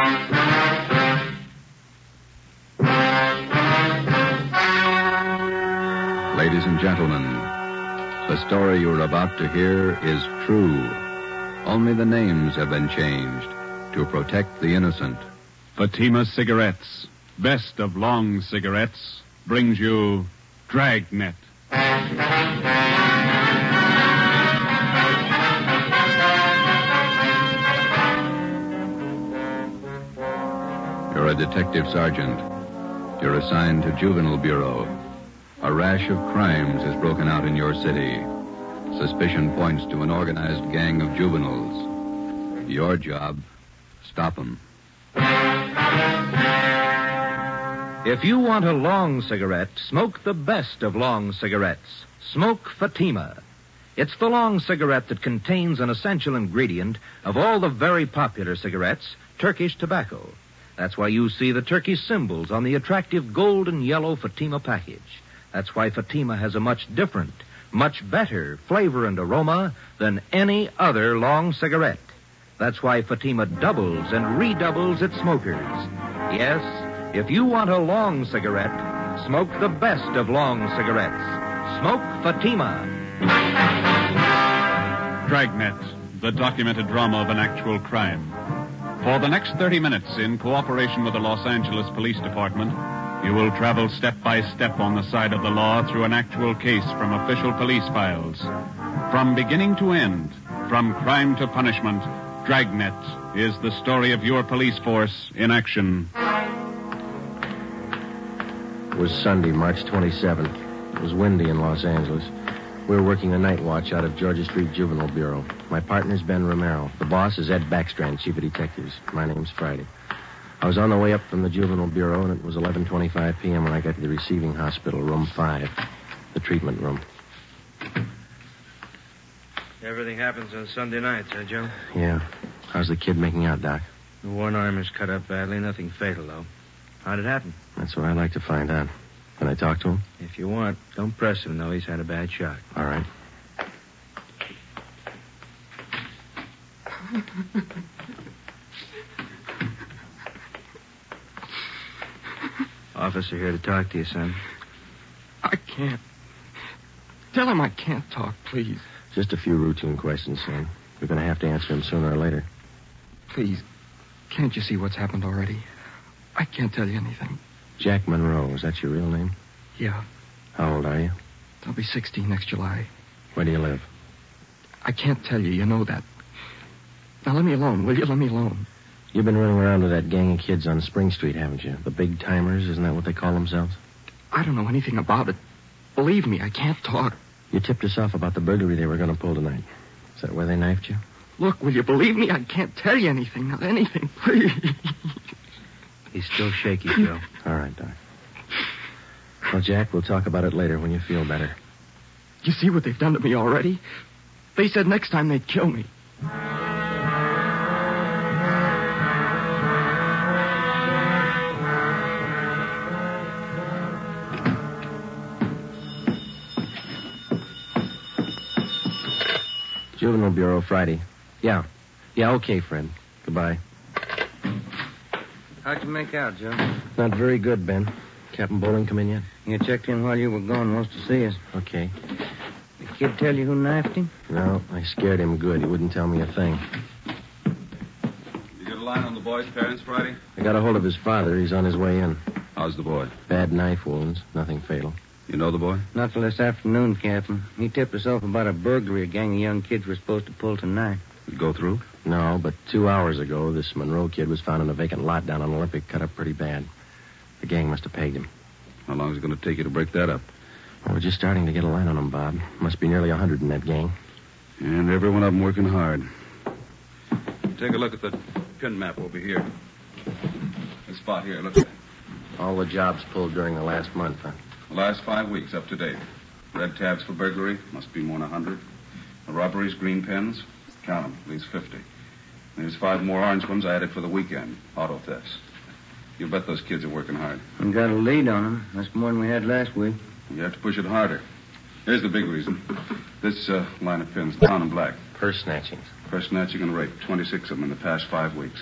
Ladies and gentlemen, the story you're about to hear is true. Only the names have been changed to protect the innocent. Fatima Cigarettes, best of long cigarettes, brings you Dragnet. You're a detective sergeant. You're assigned to Juvenile Bureau. A rash of crimes has broken out in your city. Suspicion points to an organized gang of juveniles. Your job, stop them. If you want a long cigarette, smoke the best of long cigarettes. Smoke Fatima. It's the long cigarette that contains an essential ingredient of all the very popular cigarettes, Turkish tobacco. That's why you see the Turkish symbols on the attractive gold and yellow Fatima package. That's why Fatima has a much different, much better flavor and aroma than any other long cigarette. That's why Fatima doubles and redoubles its smokers. Yes, if you want a long cigarette, smoke the best of long cigarettes. Smoke Fatima. Dragnet, the documented drama of an actual crime. For the next 30 minutes, in cooperation with the Los Angeles Police Department, you will travel step by step on the side of the law through an actual case from official police files. From beginning to end, from crime to punishment, Dragnet is the story of your police force in action. It was Sunday, March 27th. It was windy in Los Angeles. We were working the night watch out of Georgia Street Juvenile Bureau. My partner's Ben Romero. The boss is Ed Backstrand, chief of detectives. My name's Friday. I was on the way up from the Juvenile Bureau, and it was 11:25 p.m. when I got to the receiving hospital, room 5, the treatment room. Everything happens on Sunday nights, huh, Joe? Yeah. How's the kid making out, Doc? The one arm is cut up badly. Nothing fatal, though. How'd it happen? That's what I'd like to find out. Can I talk to him? If you want. Don't press him, though. He's had a bad shock. All right. Officer here to talk to you, son. I can't. Tell him I can't talk, please. Just a few routine questions, son. You're going to have to answer them sooner or later. Please, can't you see what's happened already? I can't tell you anything. Jack Monroe, is that your real name? Yeah. How old are you? I'll be 16 next July. Where do you live? I can't tell you. You know that. Now, let me alone, will you? Let me alone. You've been running around with that gang of kids on Spring Street, haven't you? The big timers, isn't that what they call themselves? I don't know anything about it. Believe me, I can't talk. You tipped us off about the burglary they were going to pull tonight. Is that where they knifed you? Look, will you believe me? I can't tell you anything. Not anything, please. He's still shaky, Joe. All right, Doc. Well, Jack, we'll talk about it later when you feel better. You see what they've done to me already? They said next time they'd kill me. Juvenile Bureau, Friday. Yeah. Yeah, okay, Fred. Goodbye. How'd you make out, Joe? Not very good, Ben. Captain Bowling come in yet? You checked in while you were gone. Wants to see us. Okay. The kid tell you who knifed him? No, I scared him good. He wouldn't tell me a thing. You get a line on the boy's parents, Friday? I got a hold of his father. He's on his way in. How's the boy? Bad knife wounds. Nothing fatal. You know the boy? Not till this afternoon, Captain. He tipped us off about a burglary a gang of young kids were supposed to pull tonight. Did it go through? No, but 2 hours ago, this Monroe kid was found in a vacant lot down on Olympic, cut up pretty bad. The gang must have pegged him. How long is it going to take you to break that up? Well, we're just starting to get a line on him, Bob. Must be nearly 100 in that gang. And every one of them working hard. Take a look at the pin map over here. This spot here, look at it. All the jobs pulled during the last month, huh? The last 5 weeks, up to date. Red tabs for burglary, must be more than 100. The robberies, green pens, count them, at least 50. There's 5 more orange ones I added for the weekend, auto thefts. You bet those kids are working hard. We got a lead on them. That's more than we had last week. You have to push it harder. Here's the big reason. This line of pins, down in black. Purse snatchings. Purse snatching and rape, 26 of them in the past 5 weeks.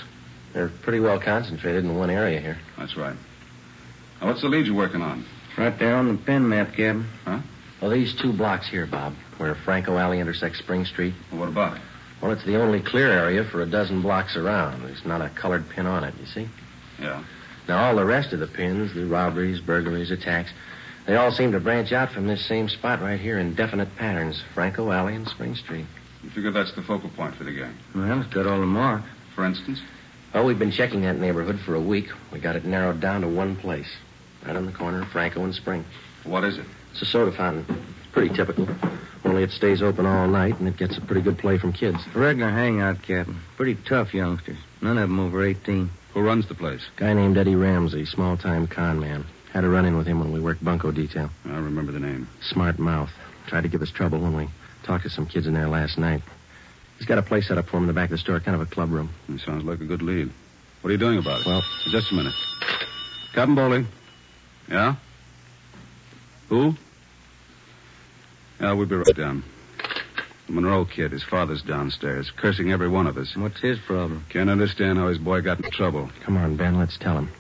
They're pretty well concentrated in one area here. That's right. Now, what's the lead you're working on? Right there on the pen map, Captain. Huh? Well, these 2 blocks here, Bob, where Franco Alley intersects Spring Street. Well, what about it? Well, it's the only clear area for a dozen blocks around. There's not a colored pin on it, you see? Yeah. Now, all the rest of the pins, the robberies, burglaries, attacks, they all seem to branch out from this same spot right here in definite patterns. Franco Alley and Spring Street. You figure that's the focal point for the gang? Well, it's got all the marks. For instance? Well, we've been checking that neighborhood for a week. We got it narrowed down to one place. Right on the corner of Franco and Spring. What is it? It's a soda fountain. It's pretty typical. Only it stays open all night, and it gets a pretty good play from kids. Regular hangout, Captain. Pretty tough youngsters. None of them over 18. Who runs the place? Guy named Eddie Ramsey, small-time con man. Had a run-in with him when we worked bunco detail. I remember the name. Smart mouth. Tried to give us trouble when we talked to some kids in there last night. He's got a place set up for him in the back of the store, kind of a club room. It sounds like a good lead. What are you doing about it? Well, just a minute. Captain Bowling. Yeah? Who? Yeah, we'll be right down. The Monroe kid, his father's downstairs, cursing every one of us. What's his problem? Can't understand how his boy got in trouble. Come on, Ben, let's tell him.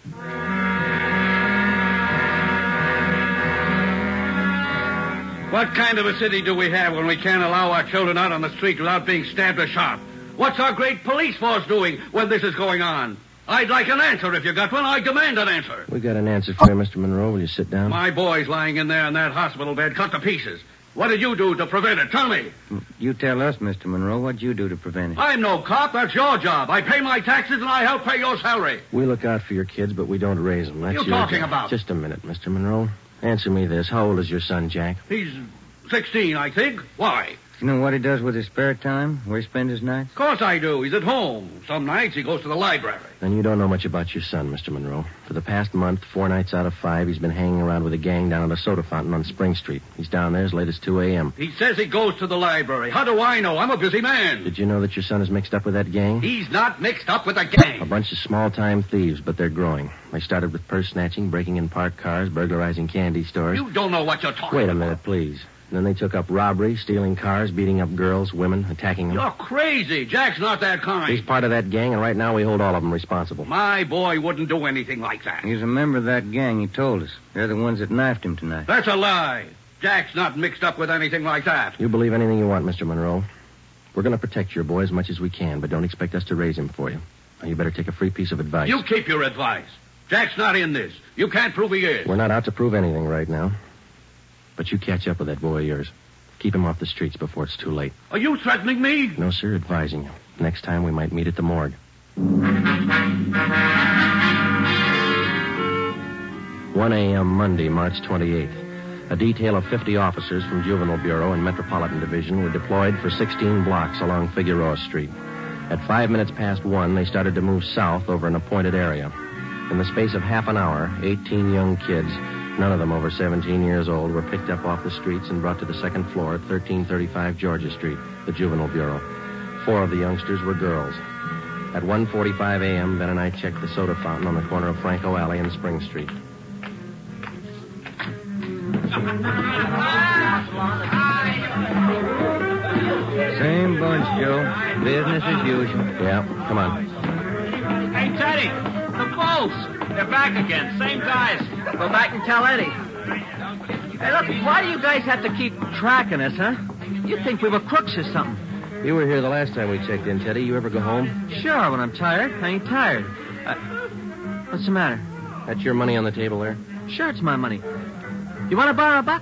What kind of a city do we have when we can't allow our children out on the street without being stabbed or shot? What's our great police force doing when this is going on? I'd like an answer if you got one. I demand an answer. We got an answer for you, Mr. Monroe. Will you sit down? My boy's lying in there in that hospital bed, cut to pieces. What did you do to prevent it? Tell me. You tell us, Mr. Monroe. What'd you do to prevent it? I'm no cop. That's your job. I pay my taxes and I help pay your salary. We look out for your kids, but we don't raise them. That's What are you your talking job. about? Just a minute, Mr. Monroe. Answer me this. How old is your son, Jack? He's 16, I think. Why? You know what he does with his spare time? Where he spends his nights? Of course I do. He's at home. Some nights he goes to the library. Then you don't know much about your son, Mr. Monroe. For the past month, 4 nights out of 5, he's been hanging around with a gang down at a soda fountain on Spring Street. He's down there as late as 2 a.m. He says he goes to the library. How do I know? I'm a busy man. Did you know that your son is mixed up with that gang? He's not mixed up with a A gang. bunch of small-time thieves, but they're growing. They started with purse snatching, breaking in parked cars, burglarizing candy stores. You don't know what you're talking Wait a about. minute, please. Then they took up robbery, stealing cars, beating up girls, women, attacking them. You're crazy. Jack's not that kind. He's part of that gang, and right now we hold all of them responsible. My boy wouldn't do anything like that. He's a member of that gang, he told us. They're the ones that knifed him tonight. That's a lie. Jack's not mixed up with anything like that. You believe anything you want, Mr. Monroe. We're going to protect your boy as much as we can, but don't expect us to raise him for you. Now, you better take a free piece of advice. You keep your advice. Jack's not in this. You can't prove he is. We're not out to prove anything right now. But you catch up with that boy of yours. Keep him off the streets before it's too late. Are you threatening me? No, sir, advising you. Next time we might meet at the morgue. 1 a.m. Monday, March 28th. A detail of 50 officers from Juvenile Bureau and Metropolitan Division were deployed for 16 blocks along Figueroa Street. At 5 minutes past 1, they started to move south over an appointed area. In the space of half an hour, 18 young kids, none of them over 17 years old, were picked up off the streets and brought to the second floor at 1335 Georgia Street, the Juvenile Bureau. 4 of the youngsters were girls. At 1:45 a.m., Ben and I checked the soda fountain on the corner of Franco Alley and Spring Street. Same bunch, Joe. Business as usual. Yeah, come on. Hey, Teddy, the Bulls. They're back again. Same guys. Go back and tell Eddie. Hey, look, why do you guys have to keep tracking us, huh? You think we were crooks or something? You were here the last time we checked in, Teddy. You ever go home? Sure, when I'm tired. I ain't tired. What's the matter? That's your money on the table there? Sure, it's my money. You want to borrow a buck?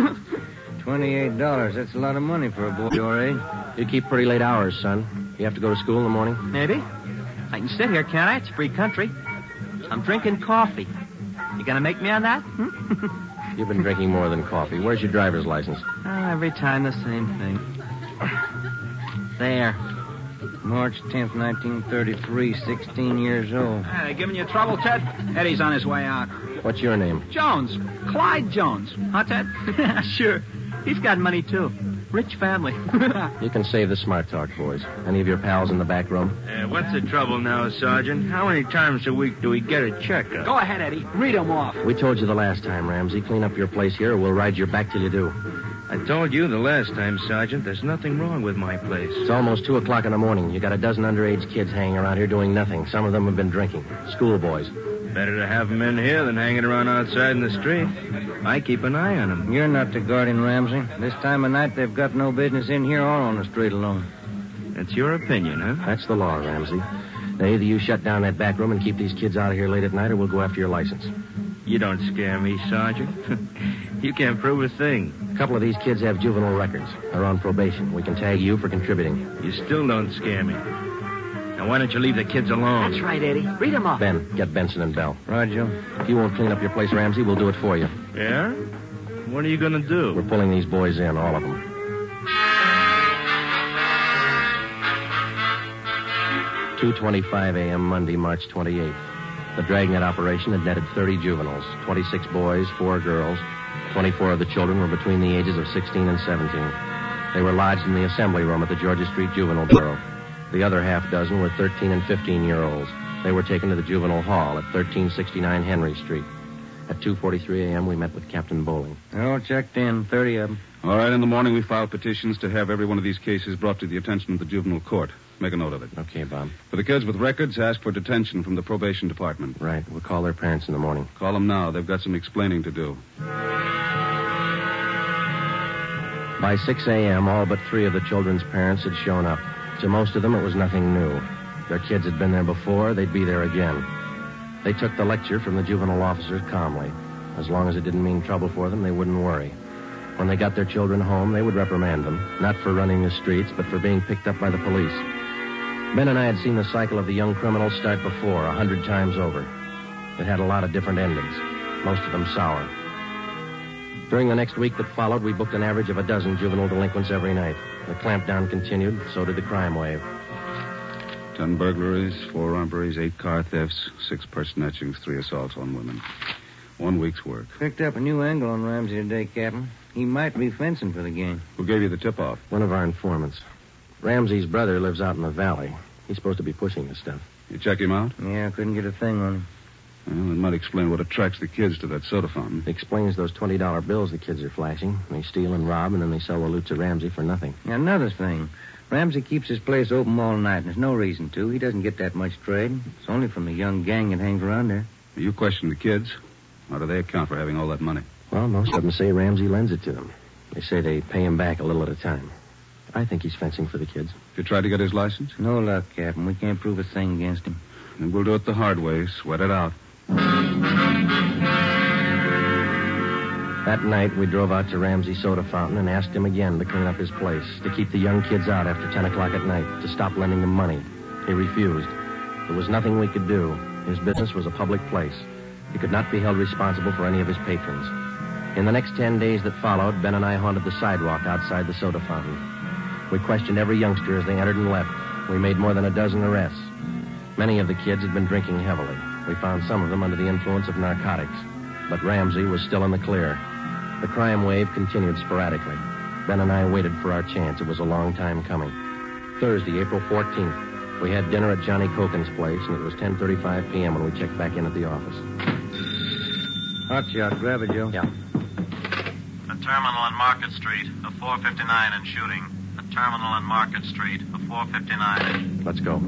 $28. That's a lot of money for a boy your age. You keep pretty late hours, son. You have to go to school in the morning? Maybe. I can sit here, can't I? It's free country. I'm drinking coffee. You gonna make me on that? You've been drinking more than coffee. Where's your driver's license? Every time the same thing. There. March 10th, 1933, 16 years old. Hey, giving you trouble, Ted? Eddie's on his way out. What's your name? Jones. Clyde Jones. Huh, Ted? Sure. He's got money, too. Rich family. You can save the smart talk, boys. Any of your pals in the back room? What's the trouble now, Sergeant? How many times a week do we get a checkup? Go ahead, Eddie. Read 'em off. We told you the last time, Ramsey. Clean up your place here or we'll ride your back till you do. I told you the last time, Sergeant, there's nothing wrong with my place. It's almost 2 o'clock in the morning. You got a dozen underage kids hanging around here doing nothing. Some of them have been drinking. Schoolboys. Better to have them in here than hanging around outside in the street. I keep an eye on them. You're not the guardian, Ramsey. This time of night, they've got no business in here or on the street alone. That's your opinion, huh? That's the law, Ramsey. Now, either you shut down that back room and keep these kids out of here late at night, or we'll go after your license. You don't scare me, Sergeant. You can't prove a thing. A couple of these kids have juvenile records. They're on probation. We can tag you for contributing. You still don't scare me. Now, why don't you leave the kids alone? That's right, Eddie. Read them off. Ben, get Benson and Bell. Roger. If you won't clean up your place, Ramsey, we'll do it for you. Yeah? What are you going to do? We're pulling these boys in, all of them. 2:25 a.m. Monday, March 28th. The dragnet operation had netted 30 juveniles, 26 boys, 4 girls. 24 of the children were between the ages of 16 and 17. They were lodged in the assembly room at the Georgia Street Juvenile Bureau. The other half dozen were 13 and 15-year-olds. They were taken to the juvenile hall at 1369 Henry Street. At 2:43 a.m., we met with Captain Bowling. They're all checked in, 30 of them. All right, in the morning we filed petitions to have every one of these cases brought to the attention of the juvenile court. Make a note of it. Okay, Bob. For the kids with records, ask for detention from the probation department. Right. We'll call their parents in the morning. Call them now. They've got some explaining to do. By 6 a.m., all but 3 of the children's parents had shown up. To most of them, it was nothing new. Their kids had been there before. They'd be there again. They took the lecture from the juvenile officers calmly. As long as it didn't mean trouble for them, they wouldn't worry. When they got their children home, they would reprimand them, not for running the streets, but for being picked up by the police. Ben and I had seen the cycle of the young criminals start before, 100 times over. It had a lot of different endings, most of them sour. During the next week that followed, we booked an average of a dozen juvenile delinquents every night. The clampdown continued, so did the crime wave. 10 burglaries, 4 robberies, 8 car thefts, 6 person etchings, 3 assaults on women. 1 week's work. Picked up a new angle on Ramsey today, Captain. He might be fencing for the game. Who gave you the tip-off? One of our informants. Ramsey's brother lives out in the valley. He's supposed to be pushing this stuff. You check him out? Yeah, I couldn't get a thing on him. Well, it might explain what attracts the kids to that soda fountain. It explains those $20 bills the kids are flashing. They steal and rob, and then they sell the loot to Ramsey for nothing. Another thing. Ramsey keeps his place open all night, and there's no reason to. He doesn't get that much trade. It's only from the young gang that hangs around there. You question the kids? How do they account for having all that money? Well, most of them say Ramsey lends it to them. They say they pay him back a little at a time. I think he's fencing for the kids. You tried to get his license? No luck, Captain. We can't prove a thing against him. Then we'll do it the hard way. Sweat it out. That night, we drove out to Ramsey's soda fountain and asked him again to clean up his place, to keep the young kids out after 10 o'clock at night, to stop lending them money. He refused. There was nothing we could do. His business was a public place. He could not be held responsible for any of his patrons. In the next 10 days that followed, Ben and I haunted the sidewalk outside the soda fountain. We questioned every youngster as they entered and left. We made more than a dozen arrests. Many of the kids had been drinking heavily. We found some of them under the influence of narcotics. But Ramsey was still in the clear. The crime wave continued sporadically. Ben and I waited for our chance. It was a long time coming. Thursday, April 14th, we had dinner at Johnny Cokin's place, and it was 10:35 p.m. when we checked back in at the office. Hot shot. Grab it, Joe. Yeah. A terminal on Market Street, a 459 and shooting. A terminal on Market Street, a 459. Let's go.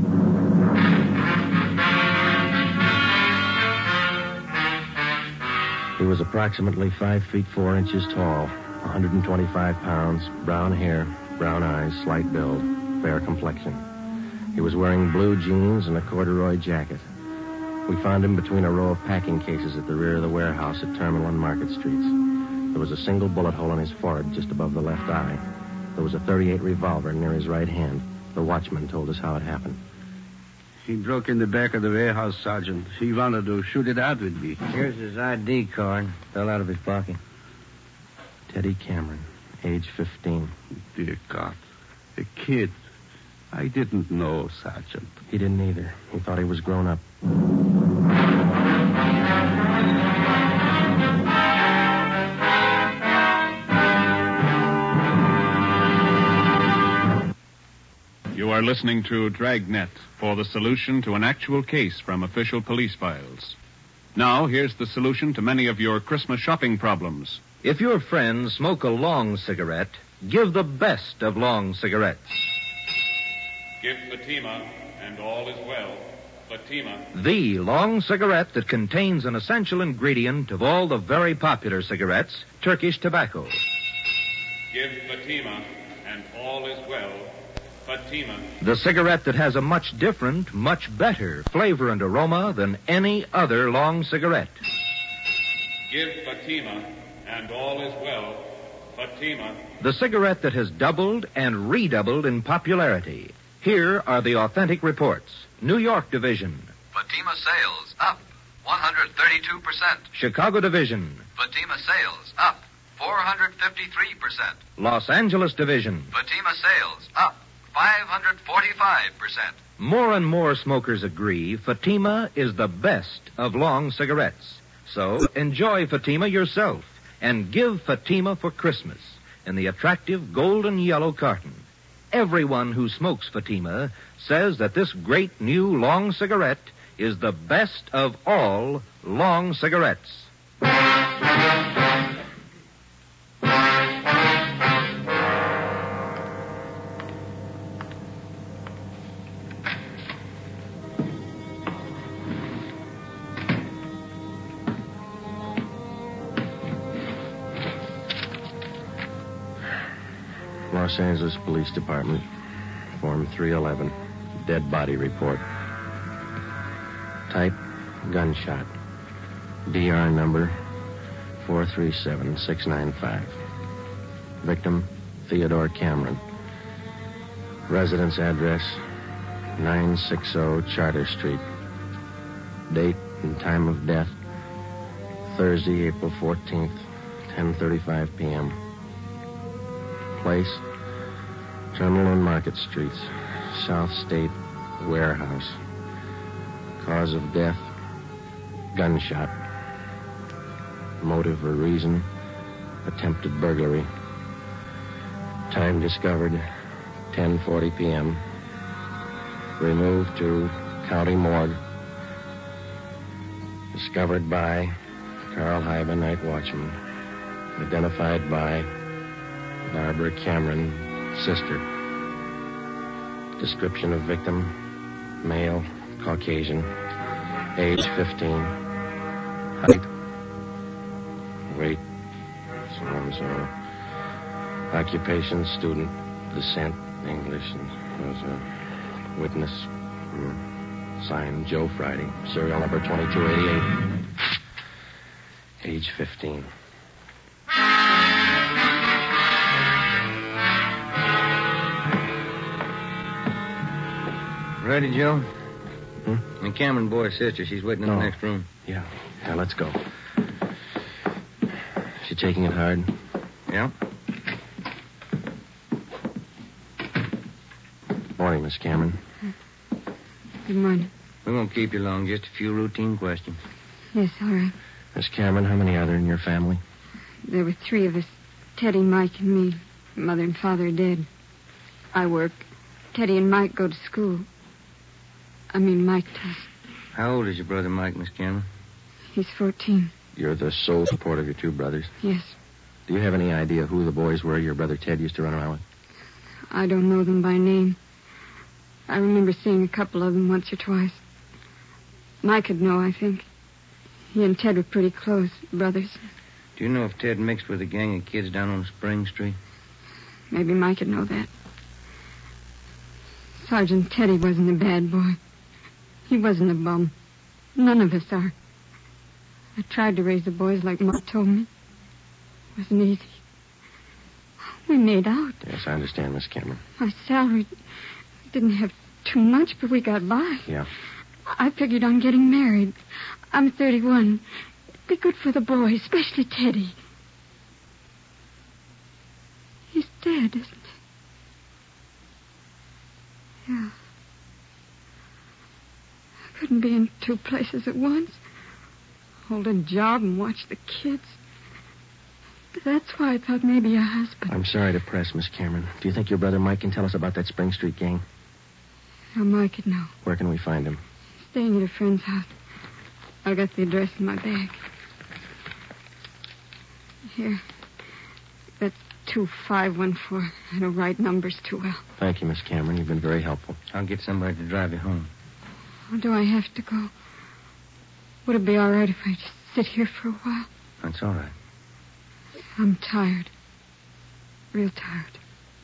He was approximately 5 feet 4 inches tall, 125 pounds, brown hair, brown eyes, slight build, fair complexion. He was wearing blue jeans and a corduroy jacket. We found him between a row of packing cases at the rear of the warehouse at Terminal and Market Streets. There was a single bullet hole in his forehead just above the left eye. There was a .38 revolver near his right hand. The watchman told us how it happened. He broke in the back of the warehouse, Sergeant. He wanted to shoot it out with me. Here's his ID card. Fell out of his pocket. Teddy Cameron, age 15. Dear God. A kid. I didn't know, Sergeant. He didn't either. He thought he was grown up. You are listening to Dragnet for the solution to an actual case from official police files. Now, here's the solution to many of your Christmas shopping problems. If your friends smoke a long cigarette, give the best of long cigarettes. Give Fatima, and all is well. Fatima. The long cigarette that contains an essential ingredient of all the very popular cigarettes, Turkish tobacco. Give Fatima, and all is well. Fatima. The cigarette that has a much different, much better flavor and aroma than any other long cigarette. Give Fatima, and all is well. Fatima. The cigarette that has doubled and redoubled in popularity. Here are the authentic reports. New York Division. Fatima sales up 132%. Chicago Division. Fatima sales up 453%. Los Angeles Division. Fatima sales up 545%. More and more smokers agree Fatima is the best of long cigarettes. So enjoy Fatima yourself and give Fatima for Christmas in the attractive golden yellow carton. Everyone who smokes Fatima says that this great new long cigarette is the best of all long cigarettes. Los Angeles Police Department, Form 311, dead body report. Type, gunshot. DR number 437695. Victim, Theodore Cameron. Residence address, 960 Charter Street. Date and time of death, Thursday, April 14th, 10:35 p.m. Place, Terminal and Market Streets, South State Warehouse. Cause of death, gunshot. Motive or reason, attempted burglary. Time discovered, 10:40 p.m. Removed to County Morgue. Discovered by Carl Hyben, night watchman. Identified by Barbara Cameron, sister. Description of victim, male, Caucasian, age 15, height, weight, so and so. Occupation, student, descent, English, and was a witness. Signed Joe Friday, serial number 2288, age 15. Ready, Joe? The Cameron boy's sister. She's waiting in the next room. Yeah, let's go. She taking it hard? Yeah. Morning, Miss Cameron. Good morning. We won't keep you long. Just a few routine questions. Yes, all right. Miss Cameron, how many are there in your family? There were 3 of us. Teddy, Mike, and me. Mother and father are dead. I work. Teddy and Mike go to school. Mike does. How old is your brother Mike, Miss Cameron? He's 14. You're the sole support of your 2 brothers? Yes. Do you have any idea who the boys were your brother Ted used to run around with? I don't know them by name. I remember seeing a couple of them once or twice. Mike would know, I think. He and Ted were pretty close, brothers. Do you know if Ted mixed with a gang of kids down on Spring Street? Maybe Mike would know that. Sergeant Teddy wasn't a bad boy. He wasn't a bum. None of us are. I tried to raise the boys like Ma told me. It wasn't easy. We made out. Yes, I understand, Miss Cameron. My salary didn't have too much, but we got by. Yeah. I figured on getting married. I'm 31. It'd be good for the boys, especially Teddy. He's dead, isn't he? Yeah. I couldn't be in 2 places at once. Hold a job and watch the kids. That's why I thought maybe a husband. I'm sorry to press, Miss Cameron. Do you think your brother Mike can tell us about that Spring Street gang? How Mike could know. Where can we find him? Staying at a friend's house. I got the address in my bag. Here. That's 2514. I don't write numbers too well. Thank you, Miss Cameron. You've been very helpful. I'll get somebody to drive you home. Or do I have to go? Would it be all right if I just sit here for a while? That's all right. I'm tired. Real tired.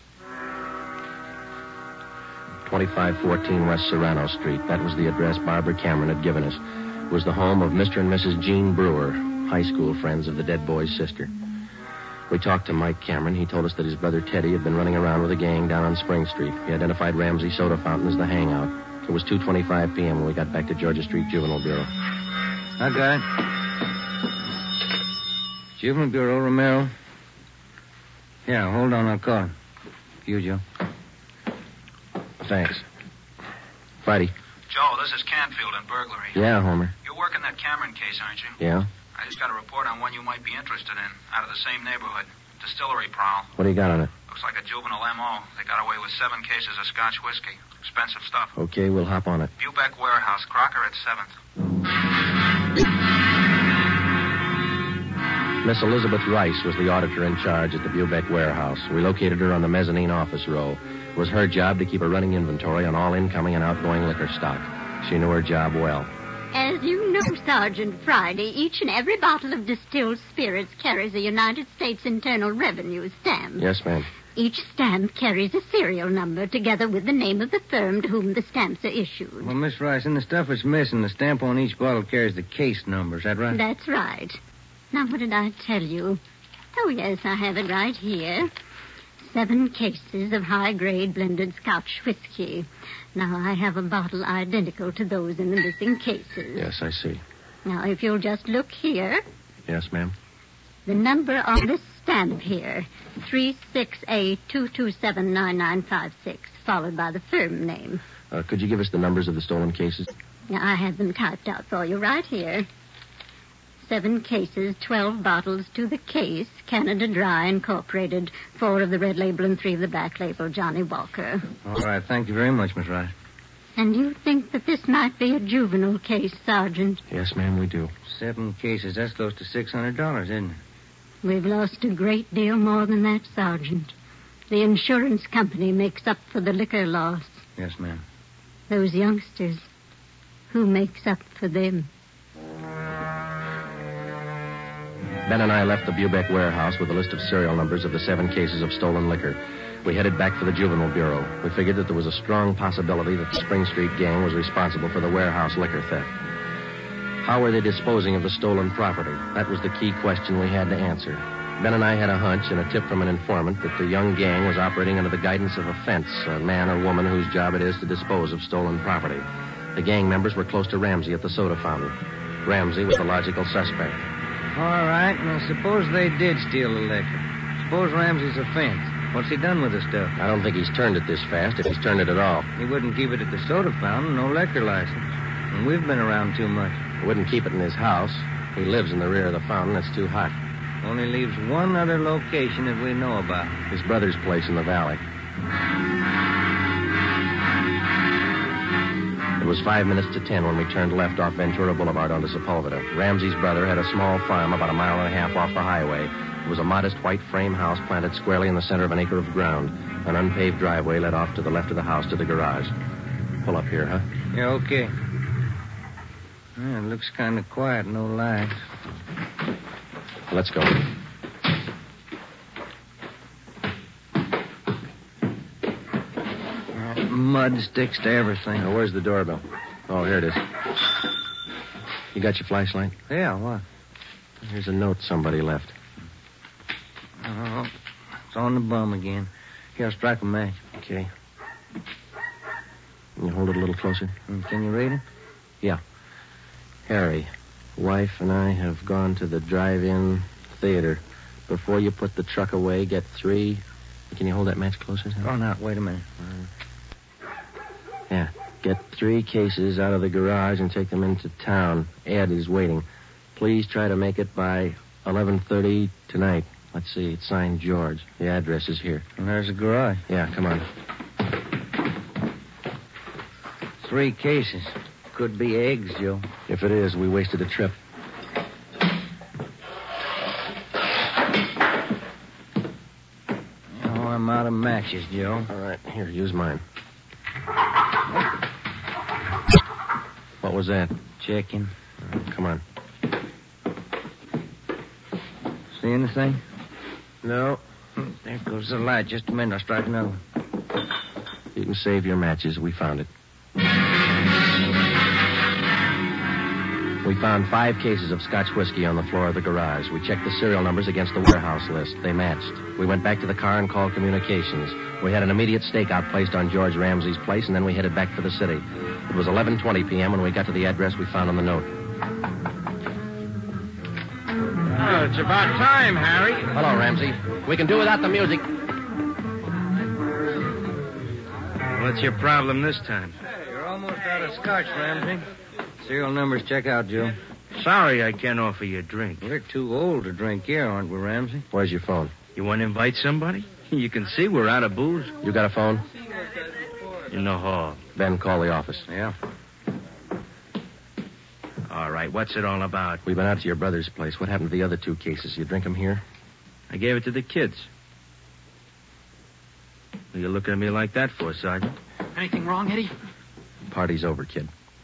2514 West Serrano Street. That was the address Barbara Cameron had given us. It was the home of Mr. and Mrs. Jean Brewer, high school friends of the dead boy's sister. We talked to Mike Cameron. He told us that his brother Teddy had been running around with a gang down on Spring Street. He identified Ramsey Soda Fountain as the hangout. It was 2:25 p.m. when we got back to Georgia Street Juvenile Bureau. I got it. Juvenile Bureau, Romero. Yeah, hold on, I'll call him. You, Joe. Thanks. Friday. Joe, this is Canfield in burglary. Yeah, Homer. You're working that Cameron case, aren't you? Yeah? I just got a report on one you might be interested in, out of the same neighborhood. Distillery prowl. What do you got on it? Looks like a juvenile M.O. They got away with 7 cases of Scotch whiskey. Expensive stuff. Okay, we'll hop on it. Bubeck Warehouse, Crocker at 7th. Miss Elizabeth Rice was the auditor in charge at the Bubeck Warehouse. We located her on the mezzanine office row. It was her job to keep a running inventory on all incoming and outgoing liquor stock. She knew her job well. As you know, Sergeant Friday, each and every bottle of distilled spirits carries a United States Internal Revenue stamp. Yes, ma'am. Each stamp carries a serial number together with the name of the firm to whom the stamps are issued. Well, Miss Rice, in the stuff that's missing, the stamp on each bottle carries the case number. Is that right? That's right. Now, what did I tell you? Oh, yes, I have it right here. 7 cases of high-grade blended Scotch whiskey. Now, I have a bottle identical to those in the missing cases. Yes, I see. Now, if you'll just look here. Yes, ma'am. The number on this stamp here, 368-227-9956, followed by the firm name. Could you give us the numbers of the stolen cases? Now, I have them typed out for you right here. 7 cases, 12 bottles to the case, Canada Dry Incorporated, 4 of the red label and 3 of the black label, Johnny Walker. All right, thank you very much, Miss Rice. And you think that this might be a juvenile case, Sergeant? Yes, ma'am, we do. 7 cases, that's close to $600, isn't it? We've lost a great deal more than that, Sergeant. The insurance company makes up for the liquor loss. Yes, ma'am. Those youngsters, who makes up for them? Ben and I left the Bubeck Warehouse with a list of serial numbers of the 7 cases of stolen liquor. We headed back for the Juvenile Bureau. We figured that there was a strong possibility that the Spring Street gang was responsible for the warehouse liquor theft. How were they disposing of the stolen property? That was the key question we had to answer. Ben and I had a hunch and a tip from an informant that the young gang was operating under the guidance of a fence, a man or woman whose job it is to dispose of stolen property. The gang members were close to Ramsey at the soda fountain. Ramsey was the logical suspect. All right, now suppose they did steal the liquor. Suppose Ramsey's a fence. What's he done with the stuff? I don't think he's turned it this fast, if he's turned it at all. He wouldn't keep it at the soda fountain, no liquor license. And we've been around too much. He wouldn't keep it in his house. He lives in the rear of the fountain. It's too hot. Only leaves one other location that we know about. His brother's place in the valley. It was 5 minutes to 10 when we turned left off Ventura Boulevard onto Sepulveda. Ramsey's brother had a small farm about a mile and a half off the highway. It was a modest white frame house planted squarely in the center of an acre of ground. An unpaved driveway led off to the left of the house to the garage. Pull up here, huh? Yeah, okay. Yeah, it looks kind of quiet, no lights. Let's go. Mud sticks to everything. Now, where's the doorbell? Oh, here it is. You got your flashlight? Yeah, what? Here's a note somebody left. Oh, it's on the bum again. Here, I'll strike a match. Okay. Can you hold it a little closer? Can you read it? Yeah. Harry, wife and I have gone to the drive-in theater. Before you put the truck away, get 3... Can you hold that match closer? Oh, now, wait a minute. Yeah. Get 3 cases out of the garage and take them into town. Ed is waiting. Please try to make it by 11:30 tonight. Let's see. It's signed George. The address is here. And there's the garage. Yeah, come on. 3 cases. Could be eggs, Joe. If it is, we wasted a trip. out of matches, Joe. All right, here, use mine. What was that? Checking. Come on. See anything? No. There goes the light. Just a minute. I'll strike another one. You can save your matches. We found it. We found 5 cases of Scotch whiskey on the floor of the garage. We checked the serial numbers against the warehouse list. They matched. We went back to the car and called communications. We had an immediate stakeout placed on George Ramsey's place, and then we headed back for the city. It was 11:20 p.m. when we got to the address we found on the note. Oh, it's about time, Harry. Hello, Ramsey. We can do without the music. What's your problem this time? Hey, you're almost out of scotch, Ramsey. Serial numbers check out, Joe. Sorry I can't offer you a drink. We're too old to drink here, aren't we, Ramsey? Where's your phone? You want to invite somebody? You can see we're out of booze. You got a phone? In the hall. Ben, call the office. Yeah. All right, what's it all about? We've been out to your brother's place. What happened to the other 2 cases? You drink them here? I gave it to the kids. What are you looking at me like that for, Sergeant? Anything wrong, Eddie? Party's over, kid.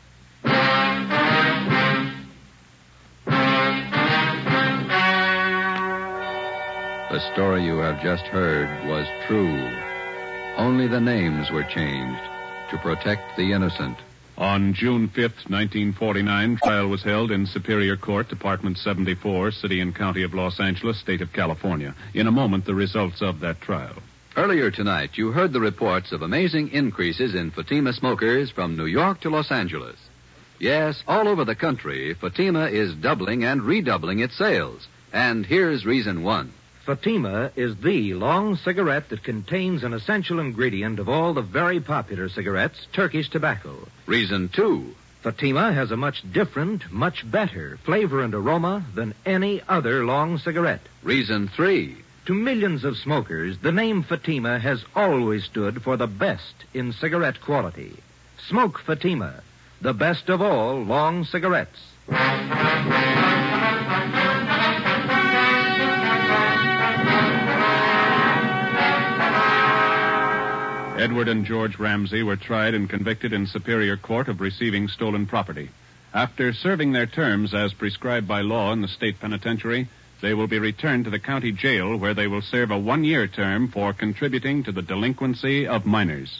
The story you have just heard was true. Only the names were changed to protect the innocent. On June 5th, 1949, trial was held in Superior Court, Department 74, City and County of Los Angeles, State of California. In a moment, the results of that trial. Earlier tonight, you heard the reports of amazing increases in Fatima smokers from New York to Los Angeles. Yes, all over the country, Fatima is doubling and redoubling its sales. And here's reason 1. Fatima is the long cigarette that contains an essential ingredient of all the very popular cigarettes, Turkish tobacco. Reason 2. Fatima has a much different, much better flavor and aroma than any other long cigarette. Reason 3. To millions of smokers, the name Fatima has always stood for the best in cigarette quality. Smoke Fatima, the best of all long cigarettes. Edward and George Ramsey were tried and convicted in Superior Court of receiving stolen property. After serving their terms as prescribed by law in the state penitentiary, they will be returned to the county jail where they will serve a 1-year term for contributing to the delinquency of minors.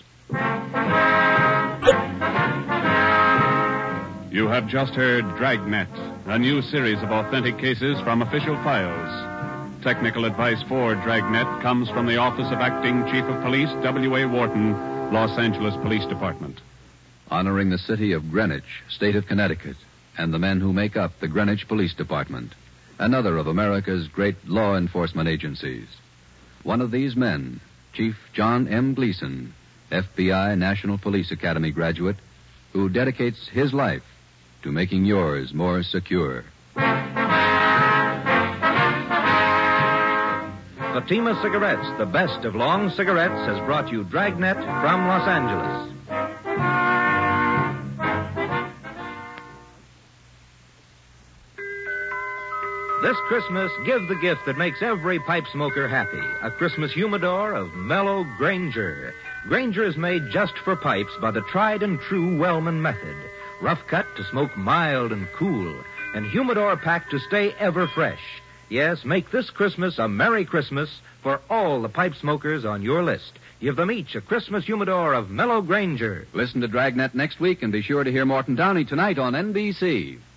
You have just heard Dragnet, a new series of authentic cases from official files. Technical advice for Dragnet comes from the Office of Acting Chief of Police, W.A. Wharton, Los Angeles Police Department. Honoring the city of Greenwich, state of Connecticut, and the men who make up the Greenwich Police Department, another of America's great law enforcement agencies. One of these men, Chief John M. Gleason, FBI National Police Academy graduate, who dedicates his life to making yours more secure. Fatima Cigarettes, the best of long cigarettes, has brought you Dragnet from Los Angeles. This Christmas, give the gift that makes every pipe smoker happy. A Christmas humidor of Mellow Granger. Granger is made just for pipes by the tried and true Wellman method. Rough cut to smoke mild and cool, and humidor packed to stay ever fresh. Yes, make this Christmas a Merry Christmas for all the pipe smokers on your list. Give them each a Christmas humidor of Mellow Granger. Listen to Dragnet next week and be sure to hear Morton Downey tonight on NBC.